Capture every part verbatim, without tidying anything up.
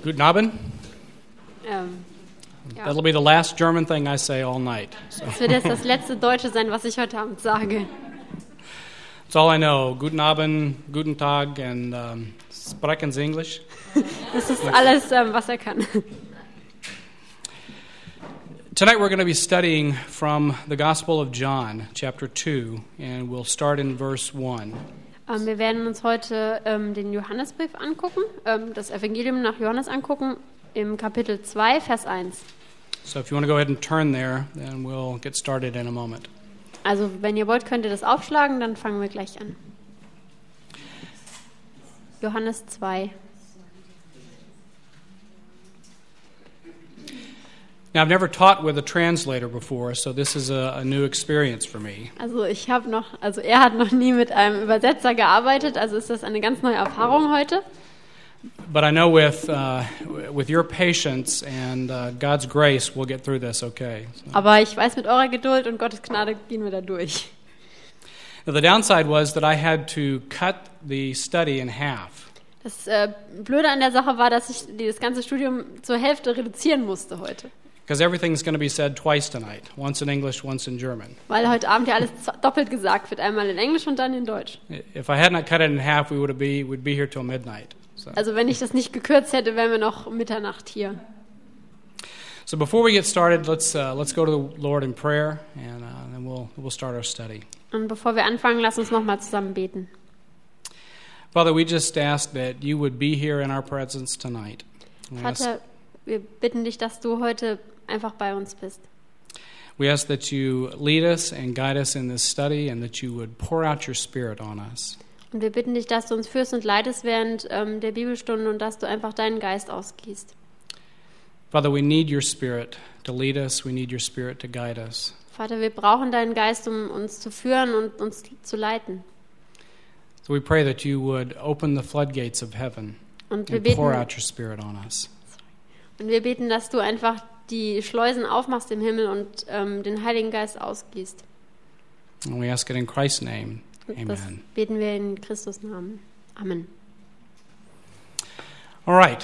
Guten Abend. Ähm, ja. That'll be the last German thing I say all night. So. Das wird jetzt das letzte Deutsche sein, was ich heute Abend sage. That's all I know. Guten Abend, guten Tag, and um, sprechen Sie English? Das ist alles, ähm, was er kann. Tonight we're going to be studying from the Gospel of John, chapter two, and we'll start in verse one. Ähm, wir werden uns heute ähm, den Johannesbrief angucken, ähm, das Evangelium nach Johannes angucken, im Kapitel zwei, Vers eins. So if you want to go ahead and turn there, then we'll get started in a moment. Also wenn ihr wollt, könnt ihr das aufschlagen, dann fangen wir gleich an. Johannes zwei. Now, I've never taught with a translator before, so this is a, a new experience for me. Also ich habe noch, also er hat noch nie mit einem Übersetzer gearbeitet, also ist das eine ganz neue Erfahrung heute. But I know with uh, with your patience and uh, God's grace, we'll get through this okay. So. Aber ich weiß, mit eurer Geduld und Gottes Gnade gehen wir da durch. Now, the downside was that I had to cut the study in half. Das äh, Blöde an der Sache war, dass ich das ganze Studium zur Hälfte reduzieren musste heute. Because everything's going to be said twice tonight, once in English, once in German. Weil heute Abend ja alles doppelt gesagt wird, einmal in Englisch und dann in Deutsch. If I had not cut it in half, we would be would be here till midnight. So. Also wenn ich das nicht gekürzt hätte, wären wir noch Mitternacht hier. So before we get started, let's uh, let's go to the Lord in prayer, and uh, then we'll we'll start our study. Und bevor wir anfangen, lass uns noch mal zusammen beten. Father, we just ask that you would be here in our presence tonight. We ask, Vater, wir bitten dich, dass du heute einfach bei uns bist. we ask that you lead us and guide us in this study, and that you would pour out your Spirit on us. Und wir bitten dich, dass du uns führst und leitest während ähm, der Bibelstunde und dass du einfach deinen Geist ausgießt. Father, we need your Spirit to lead us. We need your Spirit to guide us. Vater, wir brauchen deinen Geist, um uns zu führen und uns zu leiten. So we pray that you would open the floodgates of heaven Und wir and pour beten, out your Spirit on us. und wir beten, dass du einfach die Schleusen aufmachst im Himmel und ähm, den Heiligen Geist ausgießt. And we ask it in Christ's name. Und das Amen. beten wir in Christus Namen. Amen. All right.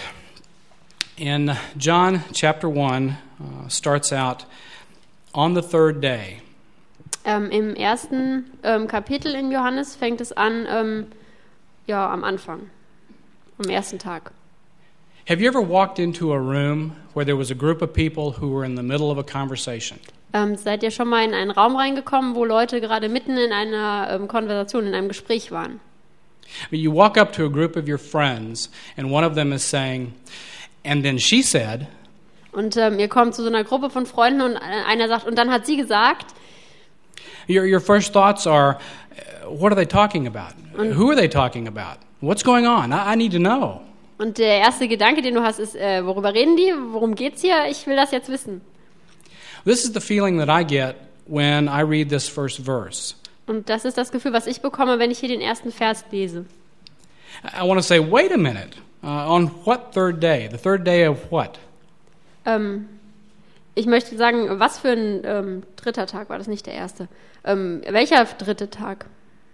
In John chapter one, uh, starts out on the third day. Ähm, Im ersten ähm, Kapitel in Johannes fängt es an, ähm, ja, am Anfang, am ersten Tag. Have you ever walked into a room where there was a group of people who were in the middle of a conversation? Ähm, seid ihr schon mal in einen Raum reingekommen, wo Leute gerade mitten in einer ähm, Konversation, in einem Gespräch waren? You walk up to a group of your friends, and one of them is saying, and then she said, Und ähm, ihr kommt zu so einer Gruppe von Freunden und einer sagt, und dann hat sie gesagt, your, your first thoughts are, uh, what are they talking about? Und- Who are they talking about? What's going on? I, I need to know. und der erste Gedanke, den du hast, ist, äh, worüber reden die? Worum geht's hier? Ich will das jetzt wissen. This is the feeling that I get when I read this first verse. Und das ist das Gefühl, was ich bekomme, wenn ich hier den ersten Vers lese. I want to say, wait a minute. Uh, on what third day? The third day of what? Ähm, ich möchte sagen, was für ein ähm, dritter Tag war das, nicht der erste? Ähm, welcher dritte Tag?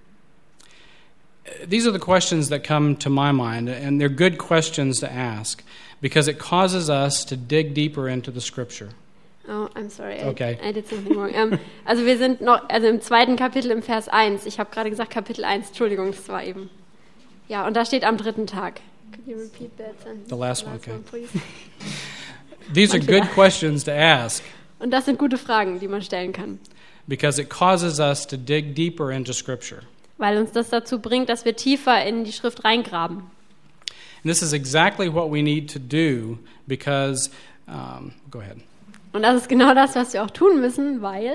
These are the questions that come to my mind, and they're good questions to ask because it causes us to dig deeper into the Scripture. Oh, I'm sorry, I, Okay. I did something wrong. Ähm, also wir sind noch, also im zweiten Kapitel im Vers eins. Ich habe gerade gesagt Kapitel eins, Entschuldigung, das war eben. Ja, und da steht am dritten Tag. Could you repeat that sentence? The last one, okay. please? These are Manche good questions to ask Und das sind gute Fragen, die man stellen kann, because it causes us to dig deeper into Scripture. weil uns das dazu bringt, dass wir tiefer in die Schrift reingraben. And this is exactly what we need to do because, um, go ahead. Und das ist genau das, was wir auch tun müssen, weil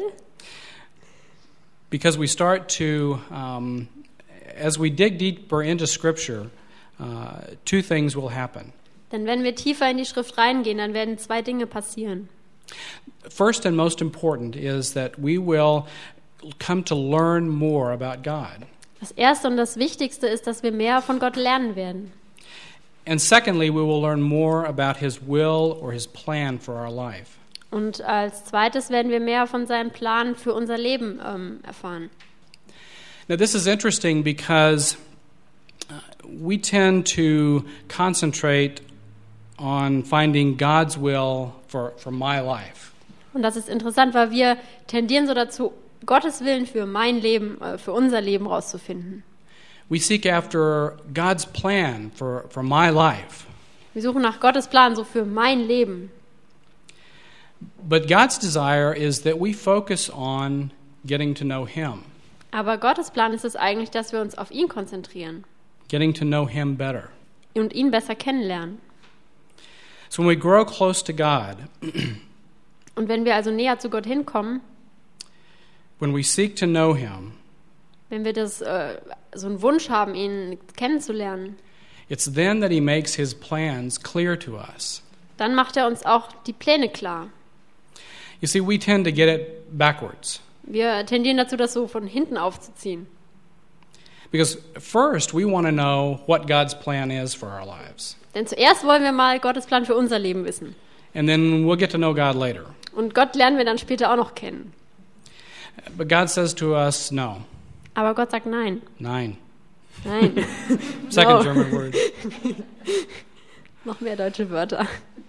Because we start to, um, as we dig deeper into Scripture, uh, two things will happen. Denn wenn wir tiefer in die Schrift reingehen, dann werden zwei Dinge passieren. First and most important is that we will come to learn more about God. Das Erste und das Wichtigste ist, dass wir mehr von Gott lernen werden. And secondly, we will learn more about His will or His plan for our life. Und als Zweites werden wir mehr von seinem Plan für unser Leben ähm, erfahren. Now, this is interesting because uh, we tend to concentrate on finding God's will for, for my life. Und das ist interessant, weil wir tendieren so dazu, Gottes Willen für mein Leben, äh, für unser Leben rauszufinden. We seek after God's plan for, for my life. Wir suchen nach Gottes Plan so für mein Leben. But God's desire is that we focus on getting to know Him, Aber Gottes Plan ist es eigentlich, dass wir uns auf ihn konzentrieren getting to know Him better. und ihn besser kennenlernen. So when we grow close to God, Und wenn wir also näher zu Gott hinkommen, when we seek to know Him, wenn wir das, äh, so einen Wunsch haben, ihn kennenzulernen, it's then that He makes His plans clear to us. dann macht er uns auch die Pläne klar. You see, we tend to get it backwards. Wir tendieren dazu, das so von hinten aufzuziehen. Because first, we want to know what God's plan is for our lives. Denn zuerst wollen wir mal Gottes Plan für unser Leben wissen. And then we'll get to know God later. Und Gott lernen wir dann später auch noch kennen. But God says to us, no. Aber Gott sagt nein. Nein. Nein. Second No. German word. Noch mehr deutsche Wörter.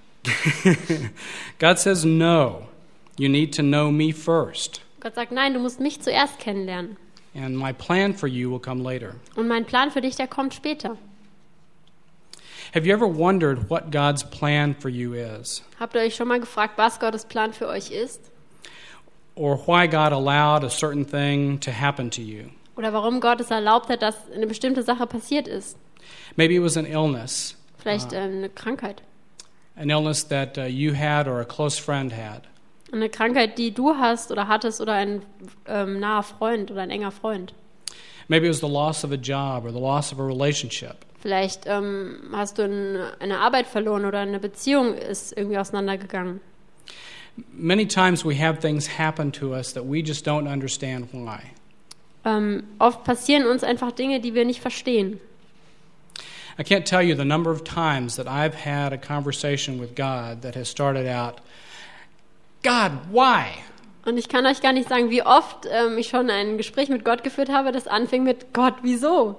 God says, no. You need to know me first. Gott sagt nein, du musst mich zuerst kennenlernen. And my plan for you will come later. Und mein Plan für dich, der kommt später. Have you ever wondered what God's plan for you is? Habt ihr euch schon mal gefragt, was Gottes Plan für euch ist? Or why God allowed a certain thing to happen to you? Oder warum Gott es erlaubt hat, dass eine bestimmte Sache passiert ist? Maybe it was an illness, Vielleicht äh, eine Krankheit. an illness that uh, you had or a close friend had. Eine Krankheit, die du hast oder hattest oder ein ähm, naher Freund oder ein enger Freund. Maybe it was the loss of a job or the loss of a relationship. Vielleicht ähm, hast du ein, eine Arbeit verloren oder eine Beziehung ist irgendwie auseinandergegangen. Many times we have things happen to us that we just don't understand why. Ähm, oft passieren uns einfach Dinge, die wir nicht verstehen. I can't tell you the number of times that I've had a conversation with God that has started out, God, why? Und ich kann euch gar nicht sagen, wie oft ähm, ich schon ein Gespräch mit Gott geführt habe, das anfing mit Gott, wieso?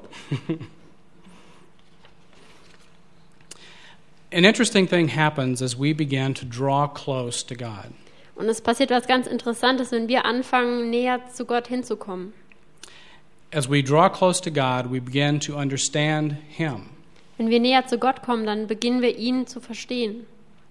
An interesting thing happens as we begin to draw close to God. Und es passiert was ganz Interessantes, wenn wir anfangen, näher zu Gott hinzukommen. As we draw close to God, we begin to understand Him. Wenn wir näher zu Gott kommen, dann beginnen wir ihn zu verstehen.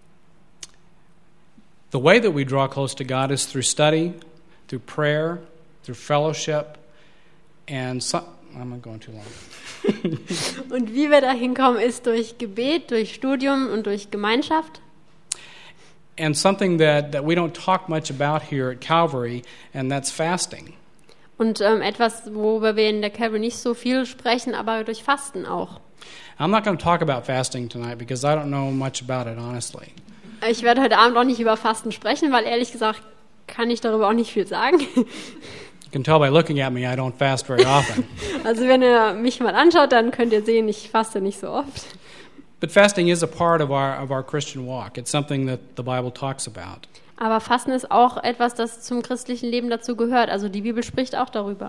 The way that we draw close to God is through study, through prayer, through fellowship, and some, I'm not going too long. Und wie wir da hinkommen, ist durch Gebet, durch Studium und durch Gemeinschaft. And something that, that we don't talk much about here at Calvary, and that's fasting. Und ähm, etwas, worüber wir in der Calvary nicht so viel sprechen, aber durch Fasten auch. I'm not going to talk about fasting tonight because I don't know much about it, honestly. Ich werde heute Abend auch nicht über Fasten sprechen, weil ehrlich gesagt kann ich darüber auch nicht viel sagen. You can tell by looking at me I don't fast very often. Also wenn ihr mich mal anschaut, dann könnt ihr sehen, ich faste nicht so oft. But fasting is a part of our of our Christian walk. It's something that the Bible talks about. Aber Fasten ist auch etwas, das zum christlichen Leben dazu gehört. Also die Bibel spricht auch darüber.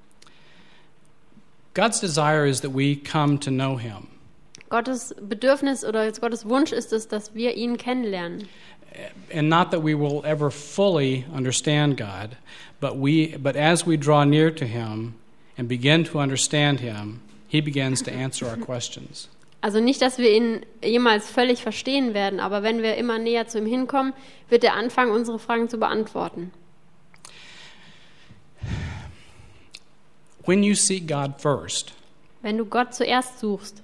God's desire is that we come to know Him. Gottes Bedürfnis oder Gottes Wunsch ist es, dass wir ihn kennenlernen. And not that we will ever fully understand God, but we but as we draw near to Him and begin to understand Him, He begins to answer our questions. Also nicht, dass wir ihn jemals völlig verstehen werden, aber wenn wir immer näher zu ihm hinkommen, wird er anfangen, unsere Fragen zu beantworten. When you seek God first, Wenn du Gott zuerst suchst,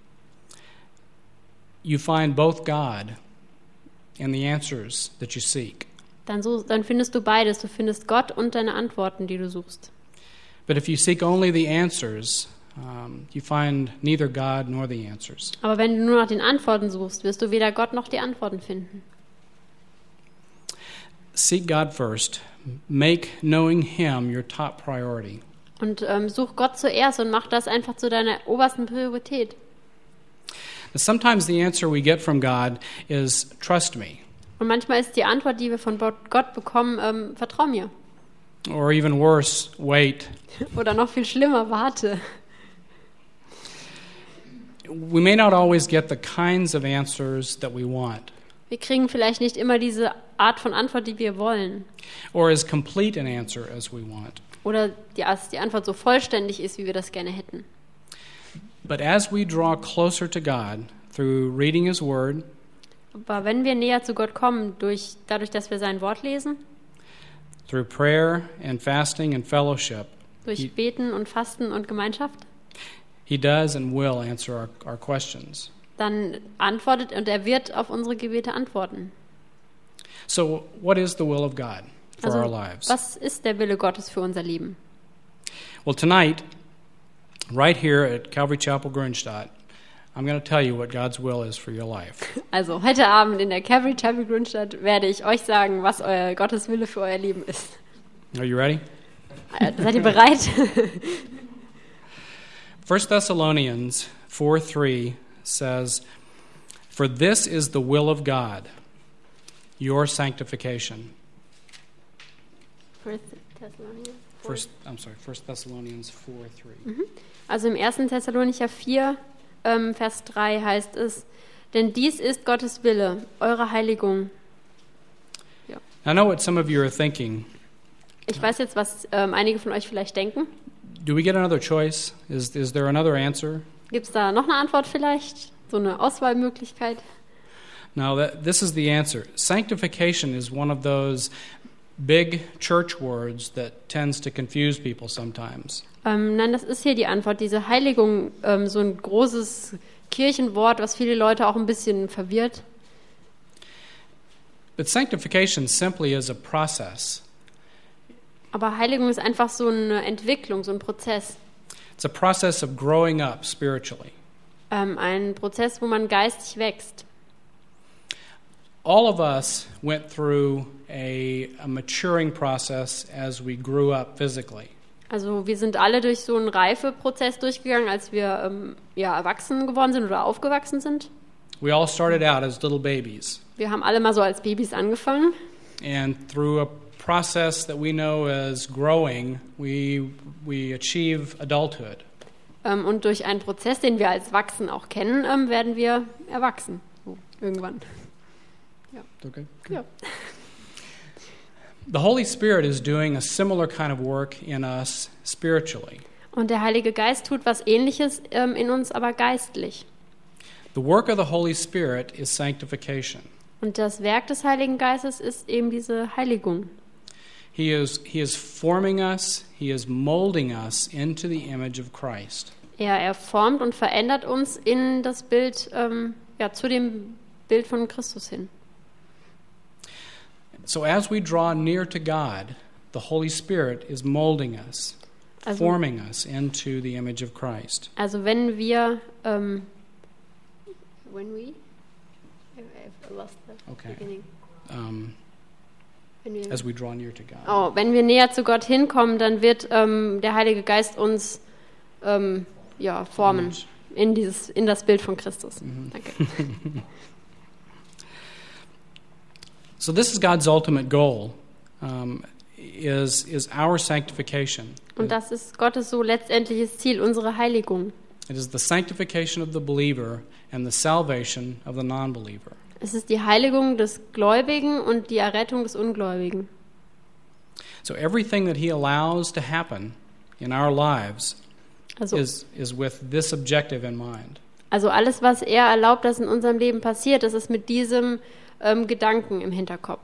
you find both God and the answers that you seek. dann, so, dann findest du beides. Du findest Gott und deine Antworten, die du suchst. But if you seek only the answers, um, you find neither God nor the answers. Aber wenn du nur nach den Antworten suchst, wirst du weder Gott noch die Antworten finden. Seek God first. Make knowing Him your top priority. Und ähm, such Gott zuerst und mach das einfach zu deiner obersten Priorität. Sometimes the answer we get from God is, trust me. Und manchmal ist die Antwort, die wir von Gott bekommen, ähm, vertrau mir. Or even worse, wait. Oder noch viel schlimmer, warte. we may not always get the kinds of answers that we want, Wir kriegen vielleicht nicht immer diese Art von Antwort, die wir wollen. or as complete an answer as we want. Oder die, dass die Antwort so vollständig ist, wie wir das gerne hätten. But as we draw closer to God through reading His Word, Aber wenn wir näher zu Gott kommen, durch, dadurch, dass wir sein Wort lesen, through prayer and fasting and fellowship, durch He- Beten und Fasten und Gemeinschaft, He does and will answer our, our questions. dann antwortet und er wird auf unsere Gebete antworten. So, what is the will of God for our Also, lives? was ist der Wille Gottes für unser Leben? Well, tonight, right here at Calvary Chapel, Grunstadt, I'm going to tell you what God's will is for your life. Also heute Abend in der Calvary Chapel Grunstadt werde ich euch sagen, was euer Gottes Wille für euer Leben ist. Are you ready? Äh, Seid ihr bereit? First Thessalonians four three says, "For this is the will of God, your sanctification." First Thessalonians four. First, I'm sorry, First Thessalonians four three. Also im ersten Thessalonicher vier, ähm, Vers drei heißt es, denn dies ist Gottes Wille, eure Heiligung. I know what some of you are thinking. Ich weiß jetzt, was ähm, einige von euch vielleicht denken. Do we get another choice? Is is there another answer? Gibt es da noch eine Antwort vielleicht? So eine Auswahlmöglichkeit? No, that, this is the answer. Sanctification is one of those big church words that tends to confuse people sometimes. Ähm, nein, das ist hier die Antwort. Diese Heiligung, ähm, so ein großes Kirchenwort, was viele Leute auch ein bisschen verwirrt. But sanctification simply is a process. Aber Heiligung ist einfach so eine Entwicklung, so ein Prozess. It's a process of growing up spiritually. Ähm, ein Prozess, wo man geistig wächst. All of us went through a, a maturing process as we grew up physically. Also wir sind alle durch so einen Reifeprozess durchgegangen, als wir ähm, ja, erwachsen geworden sind oder aufgewachsen sind. We all started out as little babies, Wir haben alle mal so als Babys angefangen. and through a process that we know as growing, we we achieve adulthood. Ähm, und durch einen Prozess, den wir als Wachsen auch kennen, ähm, werden wir erwachsen. So, irgendwann. Okay. Ja. The Holy Spirit is doing a similar kind of work in us spiritually. Und der Heilige Geist tut was Ähnliches ähm, in uns, aber geistlich. The work of the Holy Spirit is sanctification. Und das Werk des Heiligen Geistes ist eben diese Heiligung. He is he is forming us, he is molding us into the image of Christ. Er, er formt und verändert uns in das Bild, ähm, ja, zu dem Bild von Christus hin. So as we draw near to God, the Holy Spirit is molding us, Also, forming us into the image of Christ. also wenn wir, ähm, when we, I've lost the Okay. beginning. Um, Wenn wir, as we draw near to God. oh, wenn wir näher zu Gott hinkommen, dann wird ähm, der Heilige Geist uns ähm, ja, formen in, dieses, in das Bild von Christus. Danke. So this is God's ultimate goal, um, is is our sanctification. Und das ist Gottes so letztendliches Ziel, unsere Heiligung. It is the sanctification of the believer and the salvation of the non-believer. Es ist die Heiligung des Gläubigen und die Errettung des Ungläubigen. So everything that He allows to happen in our lives Also, is is with this objective in mind. also alles, was er erlaubt, dass in unserem Leben passiert, das ist mit diesem ähm, Gedanken im Hinterkopf.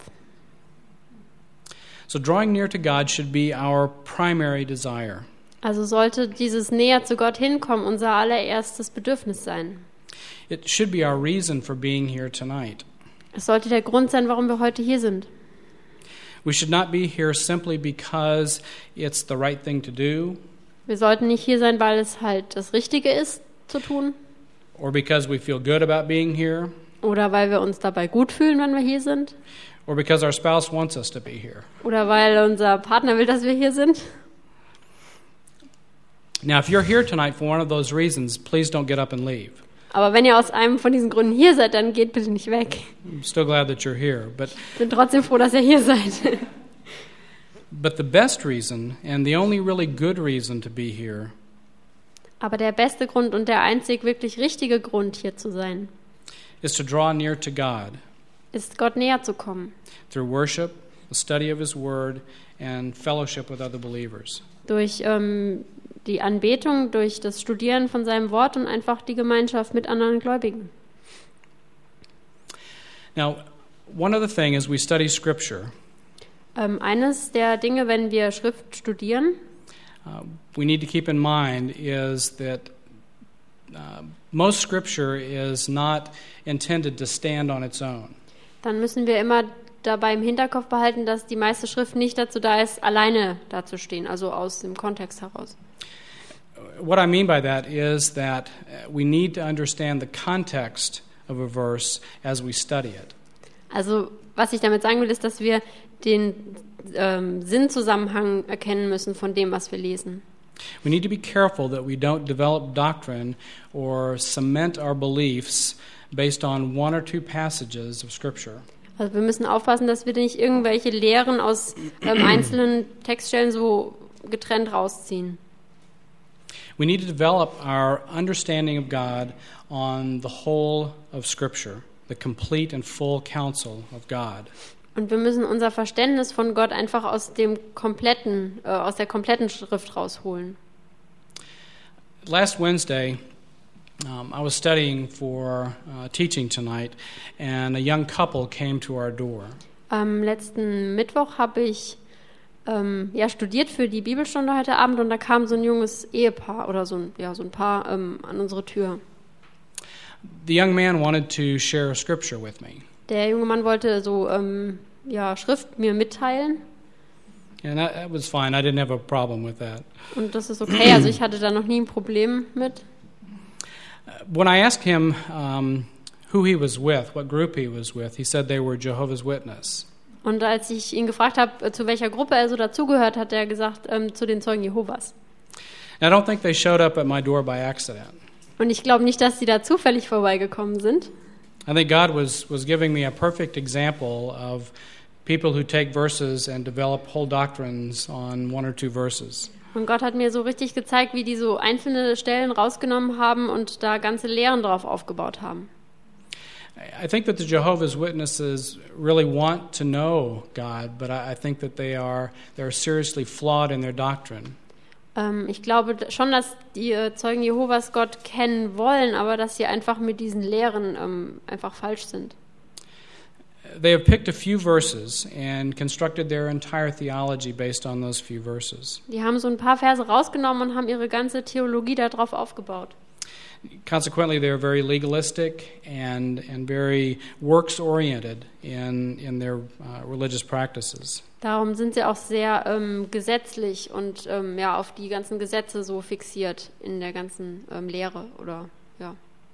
So drawing near to God should be our primary desire. Also sollte dieses näher zu Gott hinkommen unser allererstes Bedürfnis sein. It should be our reason for being here tonight. Es sollte der Grund sein, warum wir heute hier sind. We should not be here simply because it's the right thing to do, Wir sollten nicht hier sein, weil es halt das Richtige ist zu tun or because we feel good about being here, oder weil wir uns dabei gut fühlen, wenn wir hier sind or because our spouse wants us to be here. oder weil unser Partner will, dass wir hier sind. Now, if you're here tonight for one of those reasons, please don't get up and leave. Aber wenn ihr aus einem von diesen Gründen hier seid, dann geht bitte nicht weg. I'm still glad that you're here. But, Ich bin trotzdem froh, dass ihr hier seid. but the best reason, and the only really good reason to be here, Aber der beste Grund und der einzig wirklich richtige Grund, hier zu sein, is to draw near to God ist, Gott näher zu kommen. through worship, the study of His Word, and fellowship with other believers. Durch ähm, die Anbetung, durch das Studieren von seinem Wort und einfach die Gemeinschaft mit anderen Gläubigen. Now, one other thing as we study Scripture, Ähm, eines der Dinge, wenn wir Schrift studieren, uh, we need to keep in mind is that uh, most Scripture is not intended to stand on its own. dann müssen wir immer dabei im Hinterkopf behalten, dass die meiste Schrift nicht dazu da ist, alleine dazustehen, also aus dem Kontext heraus. What I mean by that is that we need to understand the context of a verse as we study it. Also was ich damit sagen will, ist, dass wir den ähm, Sinnzusammenhang erkennen müssen von dem, was wir lesen. We need to be careful that we don't develop doctrine or cement our beliefs based on one or two passages of Scripture. Also wir müssen aufpassen, dass wir nicht irgendwelche Lehren aus ähm, einzelnen Textstellen so getrennt rausziehen. We need to develop our understanding of God on the whole of Scripture, the complete and full counsel of God. Und wir müssen unser Verständnis von Gott einfach aus dem kompletten, äh, aus der kompletten Schrift rausholen. Last Wednesday, um, I was studying for uh, teaching tonight, and a young couple came to our door. Am letzten Mittwoch habe ich ähm, ja, studiert für die Bibelstunde heute Abend und da kam so ein junges Ehepaar oder so ein, ja, so ein Paar ähm, an unsere Tür. The young man wanted to share a scripture with me. Der junge Mann wollte so ähm, ja, Schrift mir mitteilen. And that, that was fine. I didn't have a problem with that. Und das ist okay. Also ich hatte da noch nie ein Problem mit. When I asked him um, who he was with, what group he was with, he said they were Jehovah's Witness. Und als ich ihn gefragt habe, zu welcher Gruppe er so dazugehört, hat er gesagt, ähm, zu den Zeugen Jehovas. And I don't think they showed up at my door by accident. Und ich glaube nicht, dass sie da zufällig vorbeigekommen sind. I think God was, was giving me a perfect example of people who take verses and develop whole doctrines on one or two verses. Und Gott hat mir so richtig gezeigt, wie die so einzelne Stellen rausgenommen haben und da ganze Lehren drauf aufgebaut haben. I think that the Jehovah's Witnesses really want to know God, but I, I think that they are they are seriously flawed in their doctrine. Ähm, ich glaube schon, dass die äh, Zeugen Jehovas Gott kennen wollen, aber dass sie einfach mit diesen Lehren ähm, einfach falsch sind. They have picked a few verses and constructed their entire theology based on those few verses. Die haben so ein paar Verse rausgenommen und haben ihre ganze Theologie darauf aufgebaut. Consequently, they are very legalistic and and very works-oriented in in their uh, religious practices. Darum sind sie auch sehr ähm, gesetzlich und ähm, ja auf die ganzen Gesetze so fixiert in der ganzen ähm, Lehre oder ja.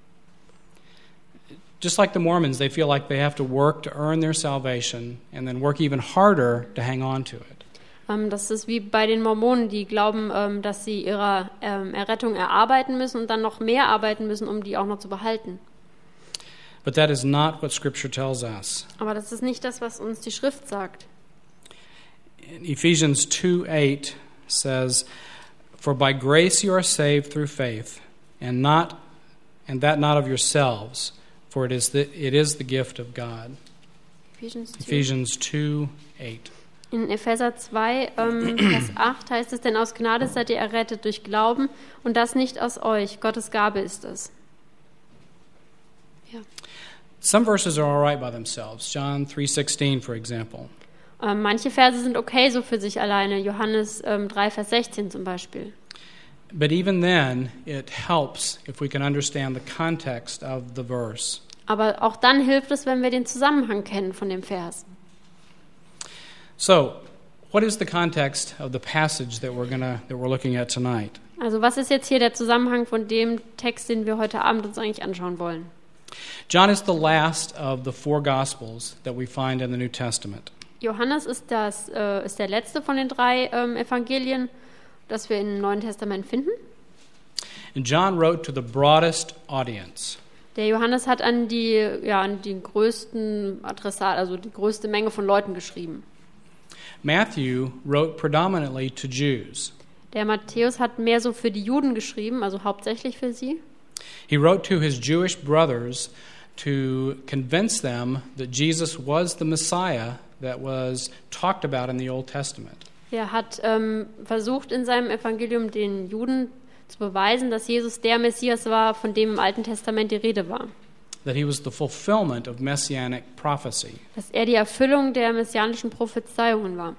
Just like the Mormons, they feel like they have to work to earn their salvation and then work even harder to hang on to it. Ähm, das ist wie bei den Mormonen, die glauben, ähm, dass sie ihre ähm, Errettung erarbeiten müssen und dann noch mehr arbeiten müssen, um die auch noch zu behalten. But that is not what Scripture tells us. Aber das ist nicht das, was uns die Schrift sagt. In Ephesians two eight says, "For by grace you are saved through faith, and not and that not of yourselves, for it is the it is the gift of God." Ephesians two eight. In Epheser zwei, ähm, Vers acht heißt es, denn aus Gnade seid ihr errettet durch Glauben und das nicht aus euch, Gottes Gabe ist es. Ja. Some verses are all right by themselves. John three sixteen, for example. Ähm, manche Verse sind okay so für sich alleine. Johannes ähm, drei, Vers sechzehn zum Beispiel. But even then, it helps if we can understand the context of the verse. Aber auch dann hilft es, wenn wir den Zusammenhang kennen von dem Vers. So, what is the context of the passage that we're gonna that we're looking at tonight? Also was ist jetzt hier der Zusammenhang von dem Text, den wir heute Abend uns eigentlich anschauen wollen? John is the last of the four Gospels that we find in the New Testament. Johannes ist, das, äh, ist der letzte von den drei ähm, Evangelien, das wir im Neuen Testament finden. And John wrote to the broadest audience. Der Johannes hat an die, ja, an die größten Adressat, also die größte Menge von Leuten geschrieben. Matthew wrote predominantly to Jews. Der Matthäus hat mehr so für die Juden geschrieben, also hauptsächlich für sie. He wrote to his Jewish brothers to convince them that Jesus was the Messiah that was talked about in the Old Testament. Er hat ähm, versucht, in seinem Evangelium den Juden zu beweisen, dass Jesus der Messias war, von dem im Alten Testament die Rede war. That he was the fulfillment of messianic prophecy. Dass er die Erfüllung der messianischen Prophezeiungen war.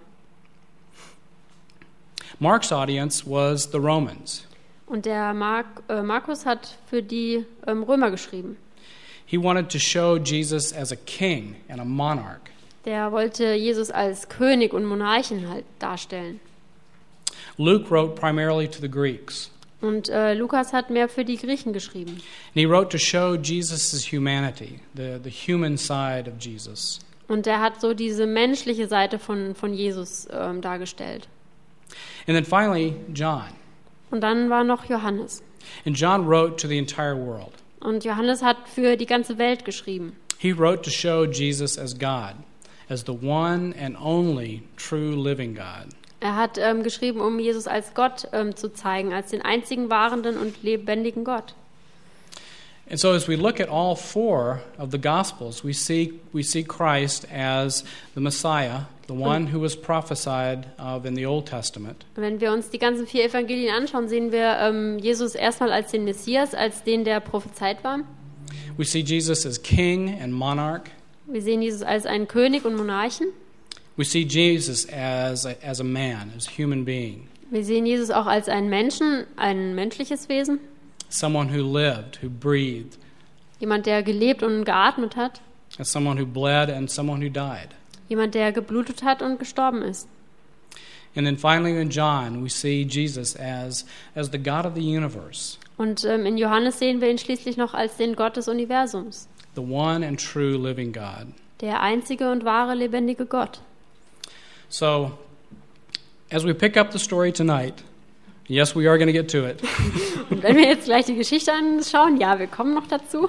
Mark's audience was the Romans. Und der Mark, äh, Markus hat für die ähm, Römer geschrieben. He wanted to show Jesus as a king and a monarch. Der wollte Jesus als König und Monarchen halt darstellen. Luke wrote primarily to the Greeks. Und äh, Lukas hat mehr für die Griechen geschrieben. And he wrote to show Jesus' humanity, the, the human side of Jesus. Und er hat so diese menschliche Seite von, von Jesus ähm, dargestellt. And then finally, John. Und dann war noch Johannes. And John wrote to the entire world. Und Johannes hat für die ganze Welt geschrieben. He wrote to show Jesus as God, as the one and only true living God. Er hat ähm, geschrieben, um Jesus als Gott ähm, zu zeigen, als den einzigen wahrenden und lebendigen Gott. And so as we look at all four of the Gospels, we see we see Christ as the Messiah, the one who was prophesied of in the Old Testament. Wenn wir uns die ganzen vier Evangelien anschauen, sehen wir ähm, Jesus erstmal als den Messias, als den, der prophezeit war. We see Jesus as king and monarch. Wir sehen Jesus als einen König und Monarchen. We see Jesus as a, as a man, as a human being. Wir sehen Jesus auch als einen Menschen, ein menschliches Wesen. Someone who lived, who breathed. Jemand, der gelebt und geatmet hat. As someone who bled and someone who died. Jemand, der geblutet hat und gestorben ist. And then finally in John, we see Jesus as, as the God of the universe. Und ähm, in Johannes sehen wir ihn schließlich noch als den Gott des Universums. The one and true living God. Der einzige und wahre lebendige Gott. So, as we pick up the story tonight, yes, we are going to get to it. Und wenn wir jetzt gleich die Geschichte anschauen, ja, wir kommen noch dazu.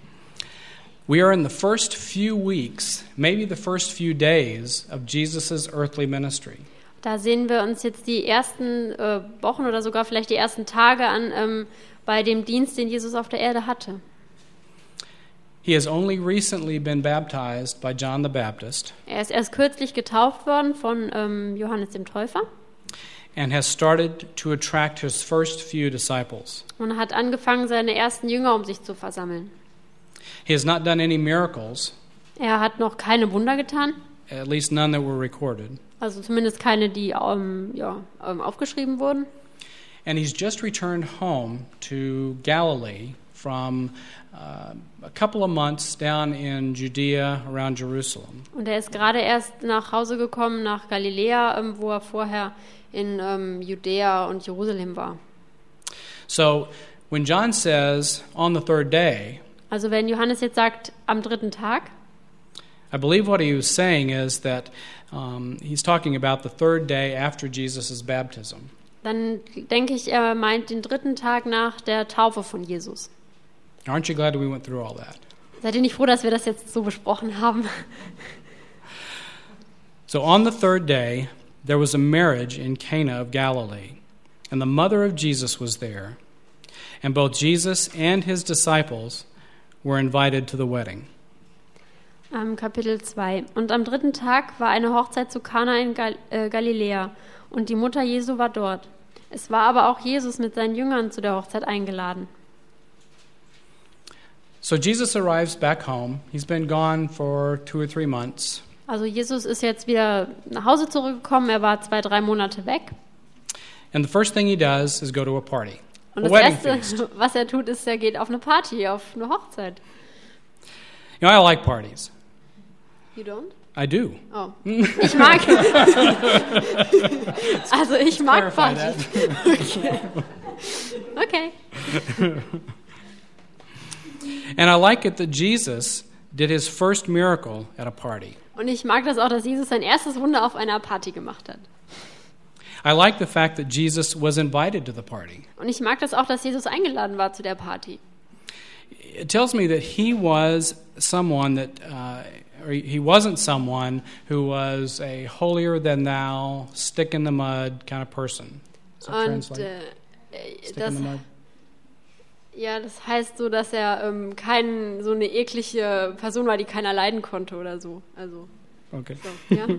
We are in the first few weeks, maybe the first few days of Jesus' earthly ministry. Da sehen wir uns jetzt die ersten äh, Wochen oder sogar vielleicht die ersten Tage an ähm, bei dem Dienst, den Jesus auf der Erde hatte. He has only recently been baptized by John the Baptist. Er ist erst kürzlich getauft worden von ähm, Johannes dem Täufer. And has started to attract his first few disciples. Und hat angefangen, seine ersten Jünger um sich zu versammeln. He has not done any miracles, Er hat noch keine Wunder getan, at least none that were recorded. also zumindest keine, die ähm, ja, ähm, aufgeschrieben wurden. And he's just returned home to Galilee from uh, a couple of months down in Judea around Jerusalem. Und er ist gerade erst nach Hause gekommen, nach Galiläa, ähm, wo er vorher in ähm, Judäa und Jerusalem war. So when John says on the third day, Also wenn Johannes jetzt sagt, am dritten Tag, I believe what he was saying is that um, he's talking about the third day after Jesus' baptism. dann denke ich, er meint den dritten Tag nach der Taufe von Jesus. Aren't you glad we went through all that? Seid ihr nicht froh, dass wir das jetzt so besprochen haben? So on the third day, there was a marriage in Cana of Galilee, and the mother of Jesus was there, and both Jesus and his disciples were invited to the wedding. Ähm, Kapitel zwei. Und am dritten Tag war eine Hochzeit zu Kana in Gal- äh, Galiläa, und die Mutter Jesu war dort. Es war aber auch Jesus mit seinen Jüngern zu der Hochzeit eingeladen. So Jesus arrives back home. He's been gone for two or three months. Also Jesus ist jetzt wieder nach Hause zurückgekommen, er war zwei, drei Monate weg. And the first thing he does is go to a party, Und a das wedding Erste, feast. was er tut, ist, er geht auf eine Party, auf eine Hochzeit. You know, I like parties. You don't? I do. Oh. Ich mag. Also ich mag Clarify Partys. Okay. Okay. And I like it that Jesus did his first miracle at a party. Und ich mag das auch, dass Jesus sein erstes Wunder auf einer Party gemacht hat. I like the fact that Jesus was invited to the party. Und ich mag das auch, dass Jesus eingeladen war zu der Party. It tells me that he was someone that, uh, or he wasn't someone who was a holier than thou, stick in the mud kind of person. Does that Und translate? äh, Stick das, in the mud? ja, das heißt so, dass er ähm, kein, so eine eklige Person war, die keiner leiden konnte oder so. Also, Okay. so, ja.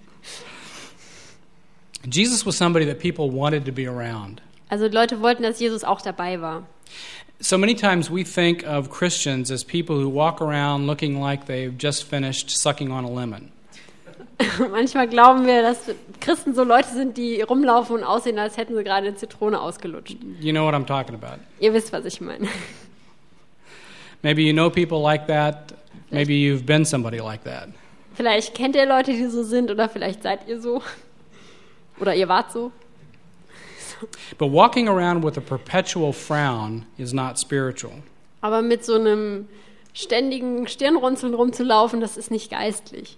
Jesus was somebody that people wanted to be around. Also Leute wollten, dass Jesus auch dabei war. So many times we think of Christians as people who walk around looking like they've just finished sucking on a lemon. Manchmal glauben wir, dass Christen so Leute sind, die rumlaufen und aussehen, als hätten sie gerade eine Zitrone ausgelutscht. You know what I'm talking about. Ihr wisst, was ich meine. Maybe you know people like that. Maybe you've been somebody like that. Vielleicht kennt ihr Leute, die so sind, oder vielleicht seid ihr so. Oder ihr wart so. But walking around with a perpetual frown is not spiritual. Aber mit so einem ständigen Stirnrunzeln rumzulaufen, das ist nicht geistlich.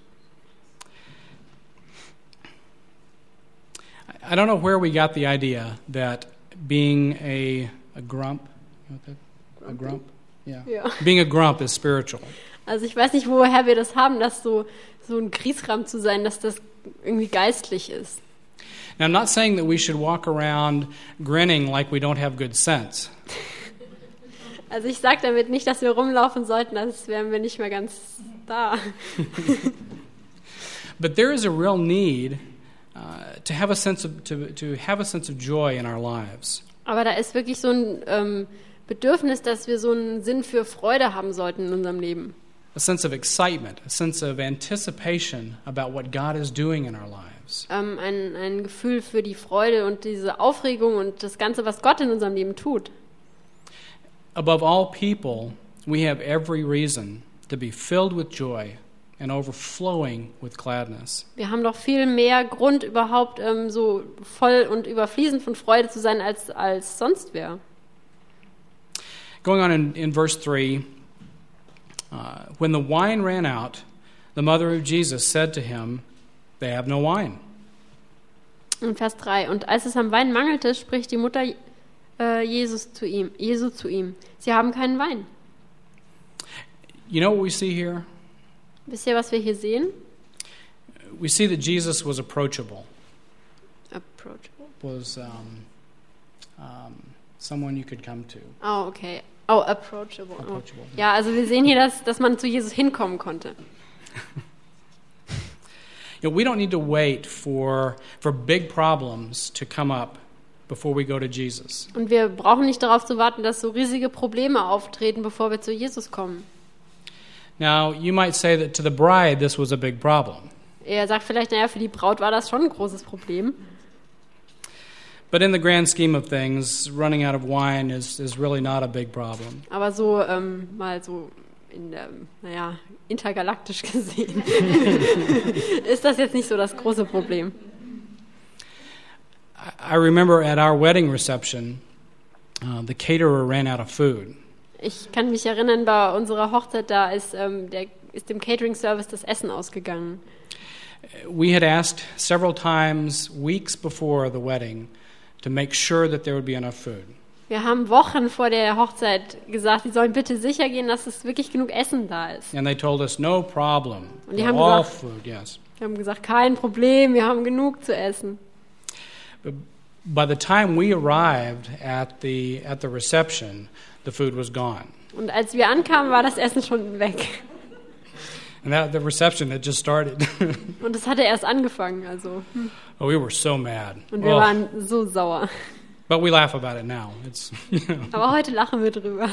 I don't know where we got the idea that being a, a grump, you know what that, a grump, yeah, Ja. being a grump is spiritual. Also ich weiß nicht, woher wir das haben, dass so, so ein Griesgram zu sein, dass das irgendwie geistlich ist. Now, I'm not saying that we should walk around grinning like we don't have good sense. Also ich sage damit nicht, dass wir rumlaufen sollten, als wären wir nicht mehr ganz da. But there is a real need uh, to have a sense of to to have a sense of joy in our lives. Aber da ist wirklich so ein ähm, Bedürfnis, dass wir so einen Sinn für Freude haben sollten in unserem Leben. A sense of excitement, a sense of anticipation about what God is doing in our lives. Ähm, ein, ein Gefühl für die Freude und diese Aufregung und das Ganze, was Gott in unserem Leben tut. Above all people, we have every reason to be filled with joy and overflowing with gladness. Wir haben doch viel mehr Grund, überhaupt ähm, so voll und überfließend von Freude zu sein, als, als sonst wer. Going on in, in verse three, uh, when the wine ran out, the mother of Jesus said to him, "They have no wine." In Vers drei. Und als es am Wein mangelte, spricht die Mutter äh, Jesus zu ihm, Jesu zu ihm. Sie haben keinen Wein. You know what we see here? Wisst ihr, was wir hier sehen? We see that Jesus was approachable, Approachable. was um, um, someone you could come to. Oh, okay. Oh, approachable. Oh. Approachable. Ja, also wir sehen hier, dass, dass man zu Jesus hinkommen konnte. You know, we don't need to wait for for big problems to come up before we go to Jesus. Und wir brauchen nicht darauf zu warten, dass so riesige Probleme auftreten, bevor wir zu Jesus kommen. Now, you might say that to the bride this was a big problem. Er sagt vielleicht, naja, für die Braut war das schon ein großes Problem. But in the grand scheme of things, running out of wine is, is really not a big problem. Aber so ähm, mal so in der, naja, intergalaktisch gesehen ist das jetzt nicht so das große Problem. I remember at our wedding reception, uh, the caterer ran out of food. Ich kann mich erinnern, bei unserer Hochzeit, da ist, ähm, der, ist dem Catering-Service das Essen ausgegangen. We had asked several times, weeks before the wedding, to make sure that there would be enough food. Wir haben Wochen vor der Hochzeit gesagt, die sollen bitte sicher gehen, dass es wirklich genug Essen da ist. And they told us, no problem, Und die haben all gesagt- food, yes. Wir haben gesagt, kein Problem, wir haben genug zu essen. But by the time we arrived at the at the reception, the food was gone. Und als wir ankamen, war das Essen schon weg. And that the reception had just started. Und es hatte erst angefangen, also. Oh, we were so mad. Und wir Oh, waren so sauer. but we laugh about it now. It's you know. Aber heute lachen wir drüber.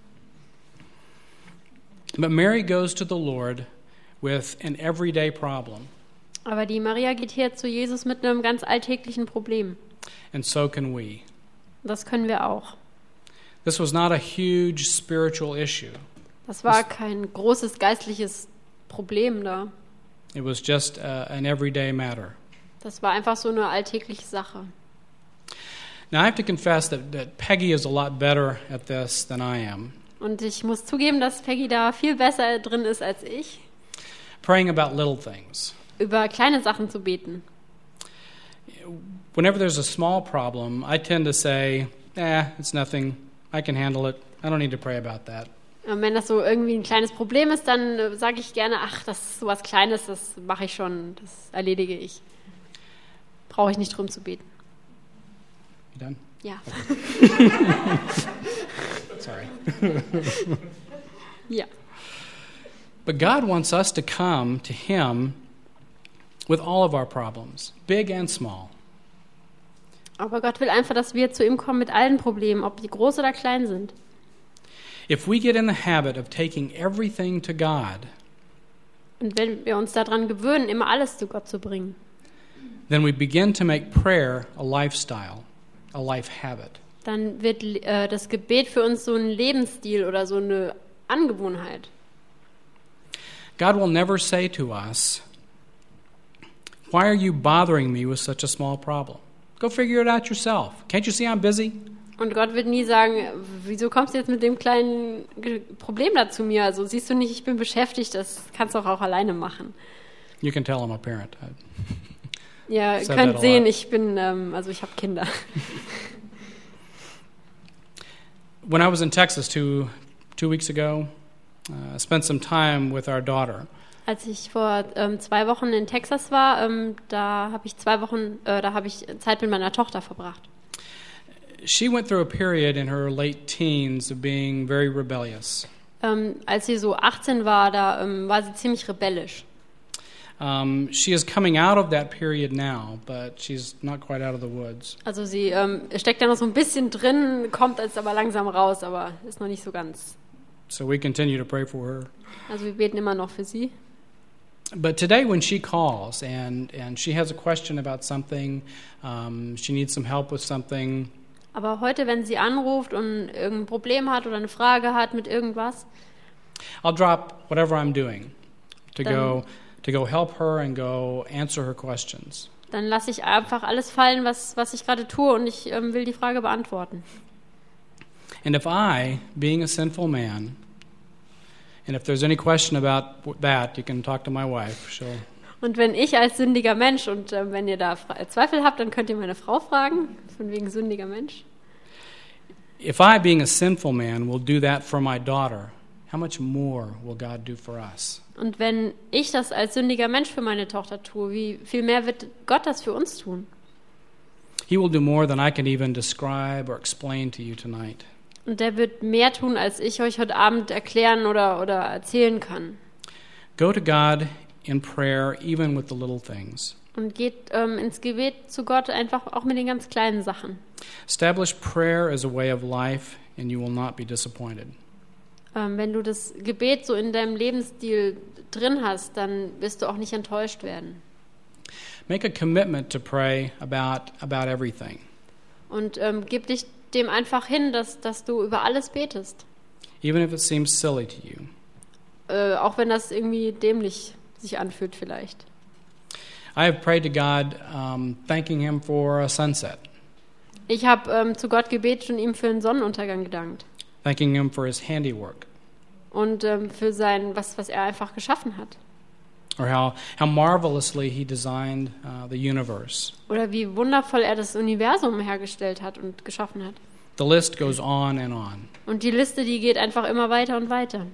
But Mary goes to the Lord with an everyday problem, Aber die Maria geht hier zu Jesus mit einem ganz alltäglichen Problem. and so can we. Das können wir auch. This was not a huge spiritual issue. Das war kein großes geistliches Problem da. It was just uh, an everyday matter. Das war einfach so eine alltägliche Sache. Now, I have to confess that, that Peggy is a lot better at this than I am. Und ich muss zugeben, dass Peggy da viel besser drin ist als ich, Praying about little things. über kleine Sachen zu beten. Whenever there's a small problem, I tend to say, eh, it's nothing. I can handle it. I don't need to pray about that. Und wenn das so irgendwie ein kleines Problem ist, dann äh, sage ich gerne, ach, das ist sowas Kleines, das mache ich schon, das erledige ich. Brauche ich nicht drum zu beten. You done? Ja. Sorry. Ja. But God wants us to come to Him with all of our problems, big and small. Aber Gott will einfach, dass wir zu ihm kommen mit allen Problemen, ob die groß oder klein sind. If we get in the habit of taking everything to God, Und wenn wir uns daran gewöhnen, immer alles zu Gott zu bringen, then we begin to make prayer a lifestyle, a life habit. dann wird äh, das Gebet für uns so ein Lebensstil oder so eine Angewohnheit. God will never say to us, "Why are you bothering me with such a small problem? Go figure it out yourself. Can't you see I'm busy?" Und Gott wird nie sagen, wieso kommst du jetzt mit dem kleinen Ge- Problem da zu mir? Also siehst du nicht, ich bin beschäftigt, das kannst du auch, auch alleine machen. You can tell I'm a parent. Ja, ihr Said könnt that a sehen, lot. ich bin, ähm, also ich habe Kinder. When I was in Texas two two weeks ago, uh, I spent some time with our daughter. Als ich vor ähm, zwei Wochen in Texas war, ähm, da habe ich zwei Wochen, äh, da habe ich Zeit mit meiner Tochter verbracht. She went through a period in her late teens of being very rebellious. Ähm, als sie so achtzehn war, da ähm, war sie ziemlich rebellisch. Um, she is coming out of that period now, but she's not quite out of the woods. Also sie ähm, steckt da noch so ein bisschen drin, kommt jetzt aber langsam raus, aber ist noch nicht so ganz. So we continue to pray for her. Also wir beten immer noch für sie. But today when she calls and, and she has a question about something, um, she needs some help with something, Aber heute, wenn sie anruft und irgendein Problem hat oder eine Frage hat mit irgendwas, I'll drop whatever I'm doing to Dann- go to go help her and go answer her questions. dann lasse ich einfach alles fallen, was, was ich gerade tue, und ich ähm, will die Frage beantworten. And if I, being a sinful man, and if there's any question about that, you can talk to my wife. She'll Und wenn ich als sündiger Mensch, und äh, wenn ihr da Fra- Zweifel habt, dann könnt ihr meine Frau fragen, von wegen sündiger Mensch. If I, being a sinful man, will do that for my daughter, how much more will God do for us? Und wenn ich das als sündiger Mensch für meine Tochter tue, wie viel mehr wird Gott das für uns tun? He will do more than I can even describe or explain to you tonight. Und der wird mehr tun, als ich euch heute Abend erklären oder, oder erzählen kann. Go to God in prayer, even with the little things. Und geht ähm, ins Gebet zu Gott, einfach auch mit den ganz kleinen Sachen. Establish prayer as a way of life, and you will not be disappointed. Ähm, wenn du das Gebet so in deinem Lebensstil drin hast, dann wirst du auch nicht enttäuscht werden. Make a commitment to pray about, about everything. Und ähm, gib dich dem einfach hin, dass, dass du über alles betest. Even if it seems silly to you. Äh, auch wenn das irgendwie dämlich sich anfühlt vielleicht. I have prayed to God, um, thanking Him for a sunset, Ich habe ähm, zu Gott gebetet und ihm für den Sonnenuntergang gedankt. thanking Him for His handiwork, Und ähm, für sein, was, was er einfach geschaffen hat. or how, how marvelously He designed uh, the universe. Oder wie wundervoll er das Universum hergestellt hat und geschaffen hat. The list goes on and on. Und die Liste, die geht einfach immer weiter und weiter.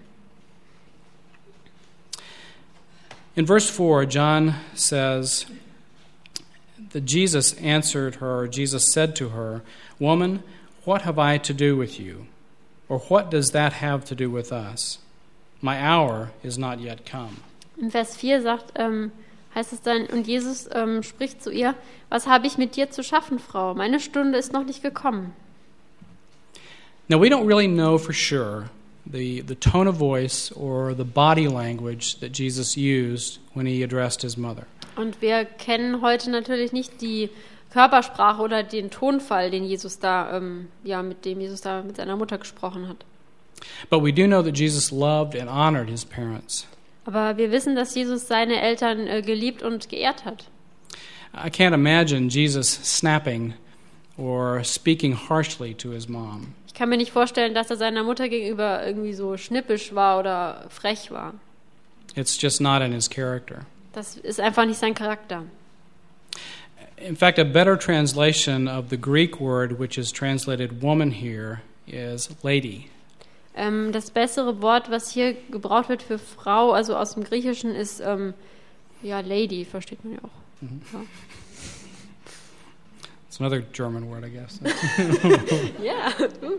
In verse four, John says that Jesus answered her, Jesus said to her, "Woman, what have I to do with you? Or what does that have to do with us? My hour is not yet come." In Vers vier sagt, ähm, heißt es dann, und Jesus ähm, spricht zu ihr, was habe ich mit dir zu schaffen, Frau? Meine Stunde ist noch nicht gekommen. Now, we don't really know for sure the, the tone of voice or the body language that Jesus used when he addressed his mother. Und wir kennen heute natürlich nicht die Körpersprache oder den Tonfall, den Jesus da, ähm, ja, mit dem Jesus da mit seiner Mutter gesprochen hat. But we do know that Jesus loved and honored his parents. Aber wir wissen, dass Jesus seine Eltern äh, geliebt und geehrt hat. I can't imagine Jesus snapping or speaking harshly to his mom. Ich kann mir nicht vorstellen, dass er seiner Mutter gegenüber irgendwie so schnippisch war oder frech war. It's just not in his character. Das ist einfach nicht sein Charakter. In fact, a better translation of the Greek word, which is translated woman here, is lady. Ähm, das bessere Wort, was hier gebraucht wird für Frau, also aus dem Griechischen, ist ähm, ja Lady, versteht man ja auch. Mhm. Ja. It's another German word, I guess. Ja.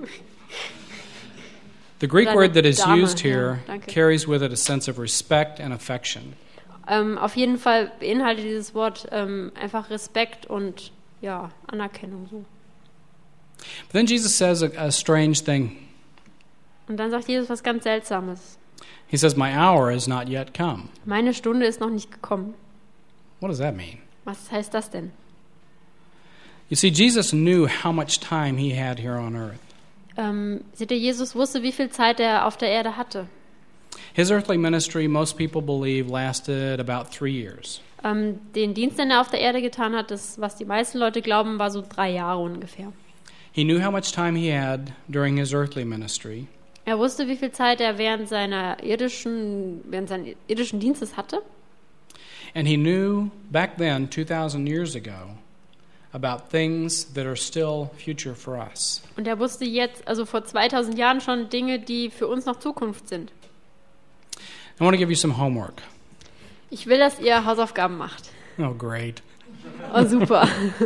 The Greek word that is Dame, used here ja, danke. carries with it a sense of respect and affection. Ähm, auf jeden Fall beinhaltet dieses Wort ähm, einfach Respekt und ja, Anerkennung. So. But then Jesus says a, a strange thing. Und dann sagt Jesus was ganz Seltsames. He says, "My hour is not yet come." Meine Stunde ist noch nicht gekommen. What does that mean? Was heißt das denn? You see, Jesus knew how much time he had here on earth. Ähm, seht ihr, Jesus wusste, wie viel Zeit er auf der Erde hatte. His earthly ministry, most people believe, lasted about three years. Ähm, den Dienst, den er auf der Erde getan hat, das, was die meisten Leute glauben, war so drei Jahre ungefähr. He knew how much time he had during his earthly ministry. Er wusste, wie viel Zeit er während seiner irdischen, während seines irdischen Dienstes hatte. And he knew back then, two thousand years ago, about things that are still future for us. Und er wusste jetzt, also vor zweitausend Jahren schon Dinge, die für uns noch Zukunft sind. I want to give you some homework. Ich will, dass ihr Hausaufgaben macht. Oh, great. Oh, super.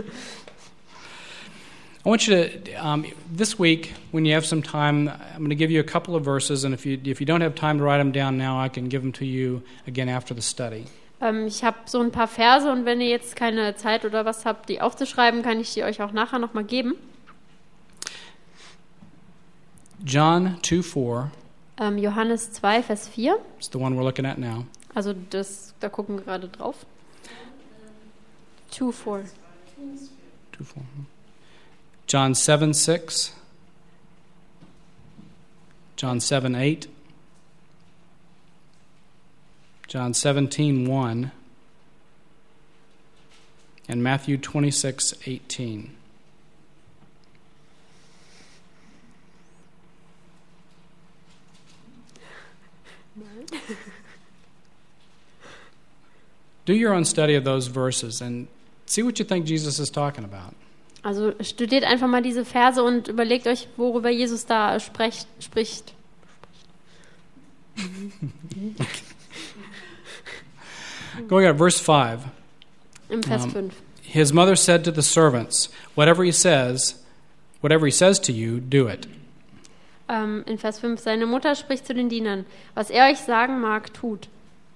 I want you to, um, this week, when you have some time, I'm going to give you a couple of verses, and if you if you don't have time to write them down now, I can give them to you again after the study. Ähm, ich habe so ein paar Verse und wenn ihr jetzt keine Zeit oder was habt, die aufzuschreiben, kann ich die euch auch nachher nochmal geben. John two four Ähm, Johannes zwei, Vers vier. is the one we're looking at now. Also das, da gucken wir gerade drauf. two four. two four. John seven six. John seven eight. John seventeen one. And Matthew twenty-six eighteen. Do your own study of those verses and see what you think Jesus is talking about. Also studiert einfach mal diese Verse und überlegt euch, worüber Jesus da sprecht, spricht. Going at verse five. Im Vers Um, fünf. His mother said to the servants, "Whatever he says, whatever he says to you, do it." Ähm, in Vers fünf. Seine Mutter spricht zu den Dienern. Was er euch sagen mag, tut.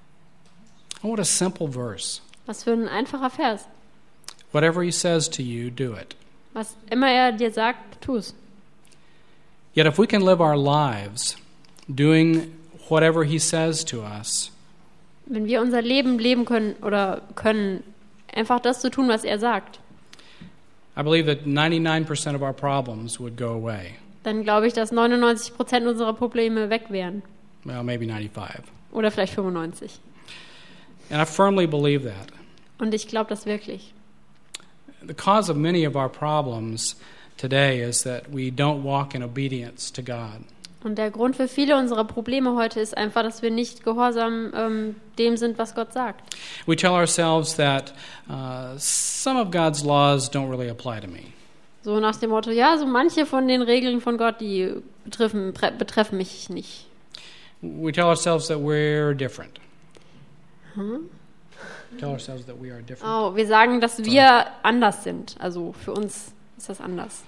Oh, what a simple verse. Was für ein einfacher Vers. Whatever he says to you, do it. Was immer er dir sagt, tu es. Yet if we can live our lives doing whatever he says to us, Wenn wir unser Leben leben können oder können, einfach das zu tun, was er sagt, I believe that ninety-nine percent of our problems would go away. dann glaube ich, dass neunundneunzig Prozent unserer Probleme weg wären. Well, maybe ninety-five. Oder vielleicht fünfundneunzig. And I firmly believe that. Und ich glaube das wirklich. The cause of many of our problems today is that we don't walk in obedience to God. Und der Grund für viele unserer Probleme heute ist einfach, dass wir nicht gehorsam ähm, dem sind, was Gott sagt. We tell ourselves that uh, some of God's laws don't really apply to me. So nach dem Motto, ja, so manche von den Regeln von Gott, die betreffen, betreffen mich nicht. We tell ourselves that we're different. Hm? Tell ourselves that we are different. Oh, wir sagen, dass wir anders sind. Also für uns ist das anders.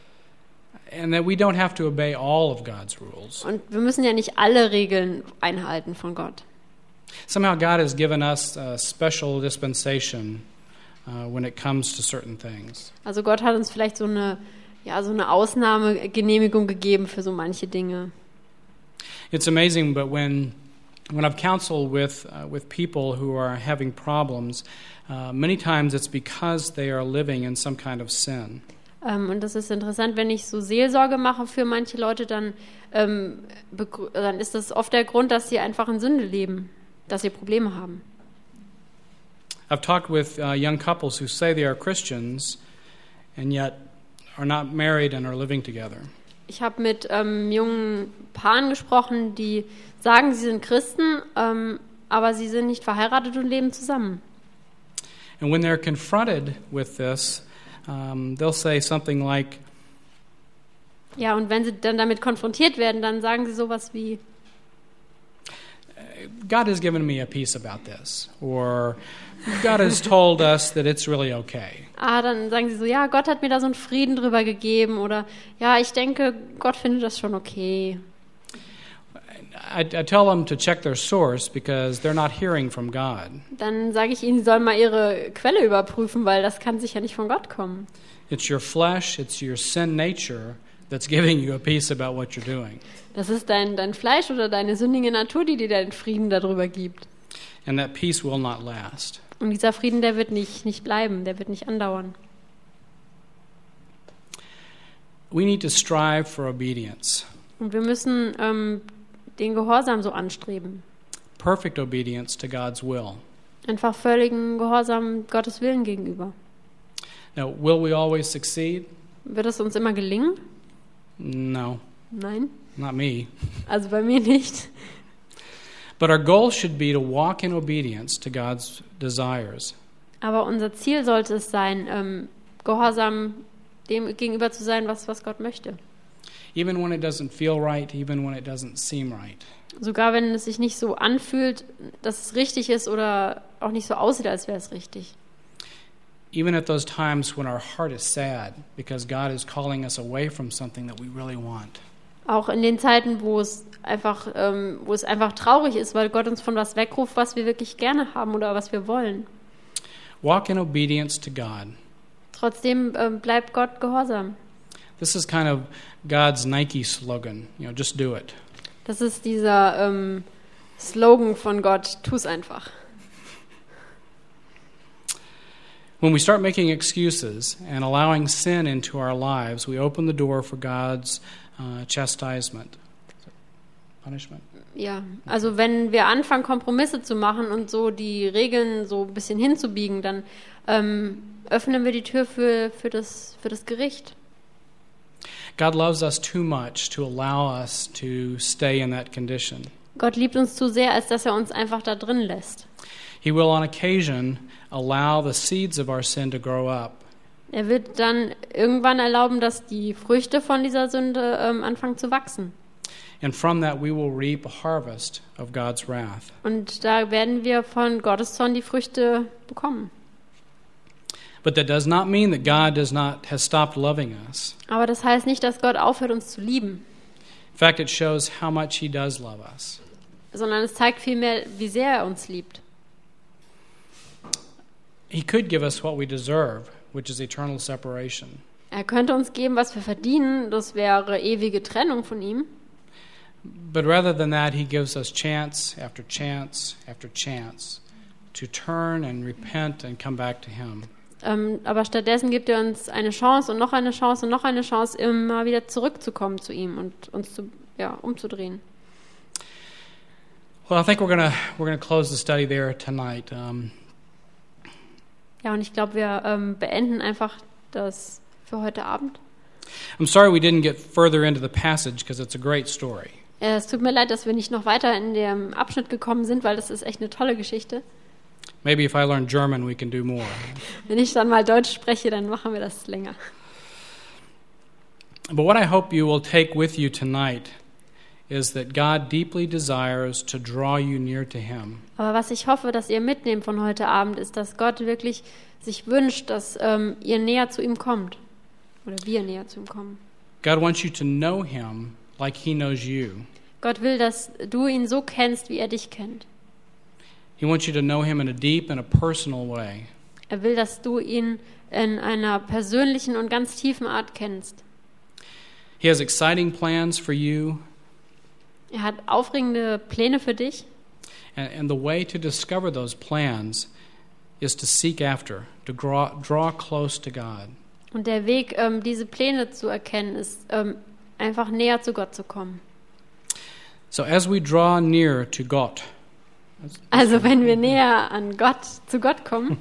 And that we don't have to obey all of God's rules. Und wir müssen ja nicht alle Regeln einhalten von Gott. Somehow God has given us a special dispensation uh, when it comes to certain things. Also Gott hat uns vielleicht so eine, ja, so eine Ausnahmegenehmigung gegeben für so manche Dinge. It's amazing, but when when I've counseled with uh, with people who are having problems, uh, many times it's because they are living in some kind of sin. Ähm, und das ist interessant, wenn ich so Seelsorge mache für manche Leute, dann, ähm, begrü- dann ist das oft der Grund, dass sie einfach in Sünde leben, dass sie Probleme haben. I've talked with uh, young couples who say they are Christians and yet are not married and are living together. Ich habe mit ähm, jungen Paaren gesprochen, die sagen, sie sind Christen, ähm, aber sie sind nicht verheiratet und leben zusammen. And when they're confronted with this, um, they'll say something like, Ja, und wenn sie dann damit konfrontiert werden, dann sagen sie sowas wie, God has given me a peace about this, or God has told us that it's really okay. Ah, dann sagen sie so, ja, Gott hat mir da so einen Frieden drüber gegeben oder ja, ich denke, Gott findet das schon okay. I, I tell them to check their source because they're not hearing from God. Dann sage ich ihnen, sie sollen mal ihre Quelle überprüfen, weil das kann sicher nicht von Gott kommen. It's your flesh, it's your sin nature that's giving you a peace about what you're doing. Das ist dein, dein Fleisch oder deine sündige Natur, die dir den Frieden darüber gibt. And that peace will not last. Und dieser Frieden, der wird nicht, nicht bleiben, der wird nicht andauern. We need to strive for obedience. Und wir müssen ähm, den Gehorsam so anstreben. Perfect obedience to God's will. Einfach völligen Gehorsam Gottes Willen gegenüber. Now, will we always succeed? Wird es uns immer gelingen? No, Nein, not me. also bei mir nicht. But our goal should be to walk in obedience to God's desires. Aber unser Ziel sollte es sein, ähm, Gehorsam dem gegenüber zu sein, was, was Gott möchte. Even when it doesn't feel right, even when it doesn't seem right. Sogar wenn es sich nicht so anfühlt, dass es richtig ist oder auch nicht so aussieht, als wäre es richtig. Even at those times when our heart is sad because God is calling us away from something that we really want. Auch in den Zeiten, wo es einfach, ähm, wo es einfach traurig ist, weil Gott uns von was wegruft, was wir wirklich gerne haben oder was wir wollen. Walk in obedience to God. Trotzdem ähm, bleibt Gott gehorsam. This is kind of God's Nike slogan, you know, just do it. Das ist dieser ähm, Slogan von Gott, tu's einfach. When we start making excuses and allowing sin into our lives, we open the door for God's uh, chastisement. Punishment? Ja, also wenn wir anfangen, Kompromisse zu machen und so die Regeln so ein bisschen hinzubiegen, dann ähm, öffnen wir die Tür für, für, das, für das Gericht. God loves us too much to allow us to stay in that condition. Gott liebt uns zu sehr, als dass er uns einfach da drin lässt. He will on occasion allow the seeds of our sin to grow up. Er wird dann irgendwann erlauben, dass die Früchte von dieser Sünde ähm, anfangen zu wachsen. And from that we will reap a harvest of God's wrath. Und da werden wir von Gottes Zorn die Früchte bekommen. But that does not mean that God does not has stopped loving us. Aber das heißt nicht, dass Gott aufhört, uns zu lieben, In fact, it shows how much he does love us. sondern es zeigt vielmehr, wie sehr er uns liebt. He could give us what we deserve, which is eternal separation. Er könnte uns geben, was wir verdienen, das wäre ewige Trennung von ihm. But rather than that, he gives us chance after chance after chance to turn and repent and come back to him. Ähm, aber stattdessen gibt er uns eine Chance und noch eine Chance und noch eine Chance, immer wieder zurückzukommen zu ihm und uns zu, ja, umzudrehen. Well, I think we're gonna we're gonna close the study there tonight. Um, Ja, und ich glaube, wir ähm, beenden einfach das für heute Abend. I'm sorry we didn't get further into the passage because it's a great story. Ja, es tut mir leid, dass wir nicht noch weiter in dem Abschnitt gekommen sind, weil das ist echt eine tolle Geschichte. Maybe if I learn German, we can do more. Wenn ich dann mal Deutsch spreche, dann machen wir das länger. But what I hope you will take with you tonight is that God deeply desires to draw you near to him. Aber was ich hoffe, dass ihr mitnehmt von heute Abend, ist, dass Gott wirklich sich wünscht, dass ähm, ihr näher zu ihm kommt. Oder wir näher zu ihm kommen. God wants you to know him like he knows you. Gott will, dass du ihn so kennst, wie er dich kennt. He wants you to know him in a deep and a personal way. Er will, dass du ihn in einer persönlichen und ganz tiefen Art kennst. He has exciting plans for you. Er hat aufregende Pläne für dich. And, and the way to discover those plans is to seek after, to draw, draw close to God. Und der Weg, ähm, diese Pläne zu erkennen, ist ähm, einfach näher zu Gott zu kommen. So as we draw near to God, Also wenn wir näher an Gott, zu Gott kommen,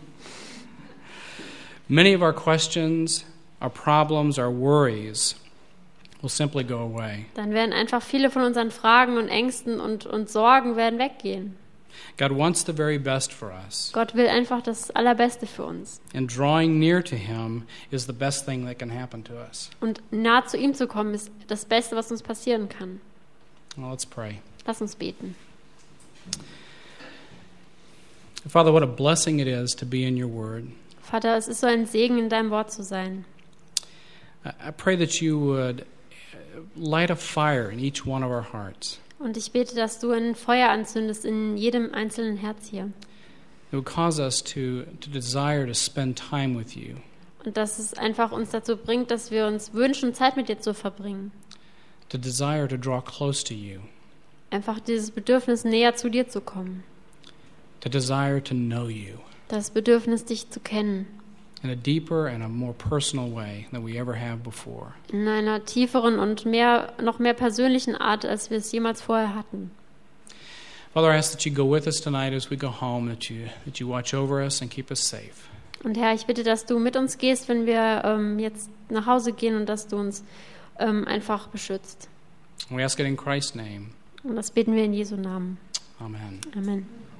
many of our questions, our problems, our worries will simply go away. dann werden einfach viele von unseren Fragen und Ängsten und, und Sorgen werden weggehen. God wants the very best for us. Gott will einfach das Allerbeste für uns. And drawing near to him is the best thing that can happen to us. Und nah zu ihm zu kommen, ist das Beste, was uns passieren kann. Well, let's pray. Lass uns beten. Father, what a blessing it is to be in your word. Vater, es ist so ein Segen, in deinem Wort zu sein. I pray that you would light a fire in each one of our hearts. Und ich bete, dass du ein Feuer anzündest in jedem einzelnen Herz hier. It would cause us to, to desire to spend time with you. Und dass es einfach uns dazu bringt, dass wir uns wünschen, Zeit mit dir zu verbringen. To desire to draw close to you. Einfach dieses Bedürfnis, näher zu dir zu kommen. To desire to know you. Das Bedürfnis, dich zu kennen. In a deeper and a more personal way than we ever have before. In einer tieferen und mehr, noch mehr persönlichen Art, als wir es jemals vorher hatten. Father, I ask that you go with us tonight as we go home, that you, that you watch over us and keep us safe. Und Herr, ich bitte, dass du mit uns gehst, wenn wir ähm, jetzt nach Hause gehen und dass du uns ähm, einfach beschützt. We ask it in Christ's name. Und das beten wir in Jesu Namen. Amen. Amen.